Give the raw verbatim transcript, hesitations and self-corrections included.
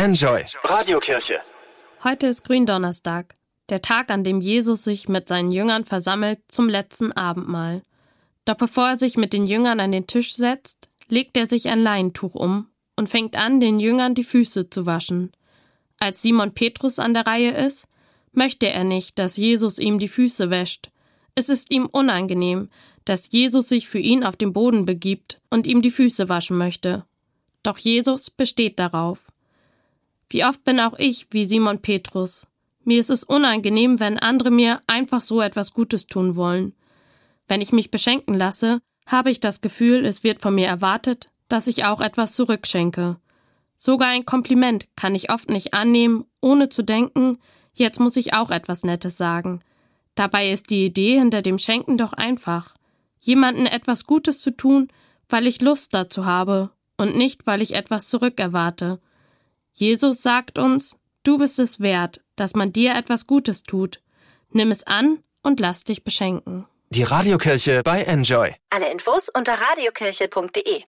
Enjoy Radiokirche. Heute ist Gründonnerstag, der Tag, an dem Jesus sich mit seinen Jüngern versammelt zum letzten Abendmahl. Doch bevor er sich mit den Jüngern an den Tisch setzt, legt er sich ein Leintuch um und fängt an, den Jüngern die Füße zu waschen. Als Simon Petrus an der Reihe ist, möchte er nicht, dass Jesus ihm die Füße wäscht. Es ist ihm unangenehm, dass Jesus sich für ihn auf den Boden begibt und ihm die Füße waschen möchte. Doch Jesus besteht darauf. Wie oft bin auch ich wie Simon Petrus. Mir ist es unangenehm, wenn andere mir einfach so etwas Gutes tun wollen. Wenn ich mich beschenken lasse, habe ich das Gefühl, es wird von mir erwartet, dass ich auch etwas zurückschenke. Sogar ein Kompliment kann ich oft nicht annehmen, ohne zu denken, jetzt muss ich auch etwas Nettes sagen. Dabei ist die Idee hinter dem Schenken doch einfach. Jemandem etwas Gutes zu tun, weil ich Lust dazu habe und nicht, weil ich etwas zurückerwarte. Jesus sagt uns, du bist es wert, dass man dir etwas Gutes tut. Nimm es an und lass dich beschenken. Die Radiokirche bei Enjoy. Alle Infos unter radiokirche punkt de.